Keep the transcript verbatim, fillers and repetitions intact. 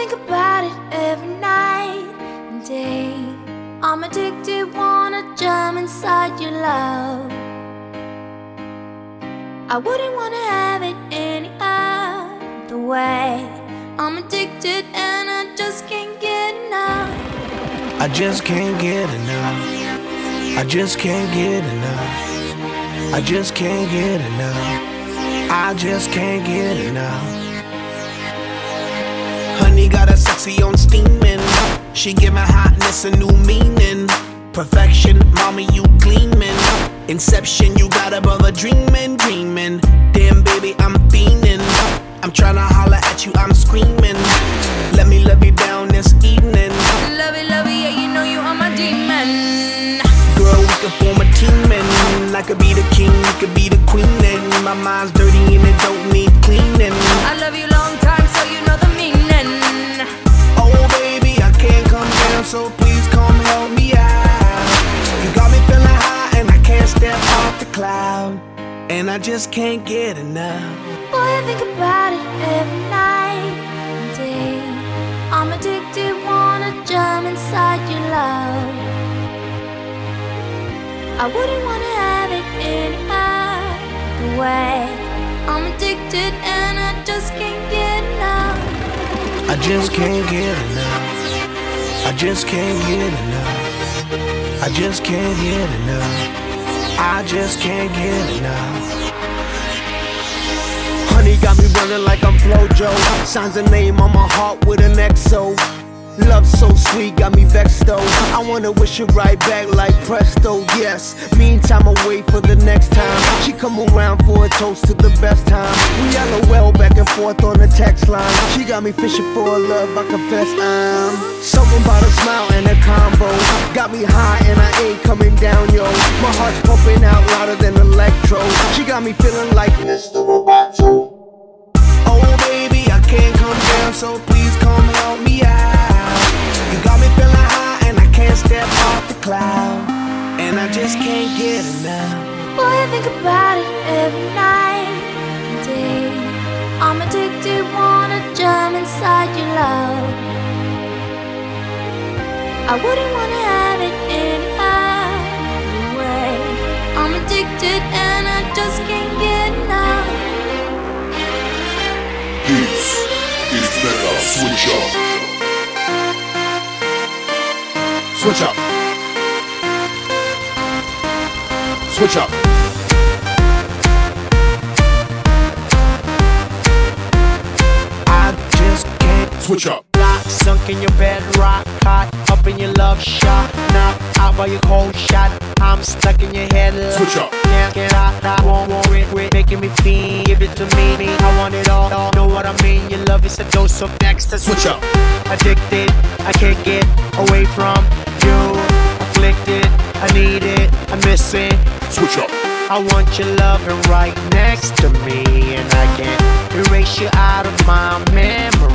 think about it every night and day. I'm addicted, wanna jump inside your love. I wouldn't wanna have it any other way. I'm addicted and I just can't get enough. I just can't get enough. I just can't get enough. I just can't get enough. I just can't get enough. Honey got a sexy on steaming. She give my hotness a new meaning. Perfection, mommy, you gleaming. Inception, you got a brother dreaming, dreaming. Damn, baby, I'm fiending. I'm tryna holler at you, I'm screaming. Let me love you down this evening. Love it, love it, yeah, you know you are my demon. Girl, we could form a team and I could be the king, you could be the queen. And my mind's dirty and it don't need cleaning. I love you long time, so you know the meaning. Oh, baby, I can't come down, so please come help me out. You got me feeling high and I can't step off the cloud. And I just can't get enough. Boy, I think about it every night and day. I'm addicted, wanna jump inside your love. I wouldn't wanna have it any other way. I'm addicted and I just can't get enough. I just can't get enough. I just can't get enough. I just can't get enough. I just can't get enough. Honey got me running like I'm Flojo. Signs a name on my heart with an X O. Love so sweet, got me vexed though. I wanna wish it right back like presto, yes. Meantime, I wait for the next time she come around for a toast to the best time. We LOL back and forth on the text line. She got me fishing for a love, I confess I'm something about a smile and a combo. Got me high and I ain't coming down, yo. My heart's pumping out louder than electro. She got me feeling like Mister Roboto. Oh baby, I can't come down, so please come help me out. You got me feeling high and I can't step off the cloud. And I just can't get enough. Boy, I think about it every night and day. I'm addicted, wanna jump inside your love. I wouldn't wanna have it any other way. I'm addicted and I just can't get enough. This is Mega Switch Up. Switch up. Switch up. I just can't Switch up. Lock, sunk in your bed, rock hot, up in your love shot, knock out by your cold shot. I'm stuck in your head. Switch up. Can't get out, I won't want it, quit making me feel. Give it to me, me, I want it all. Know what I mean? Your love is a dose of ecstasy. Switch up. Addicted, I can't get away from you. Afflicted, I need it, I miss it. Switch up. I want your loving right next to me, and I can't erase you out of my memory.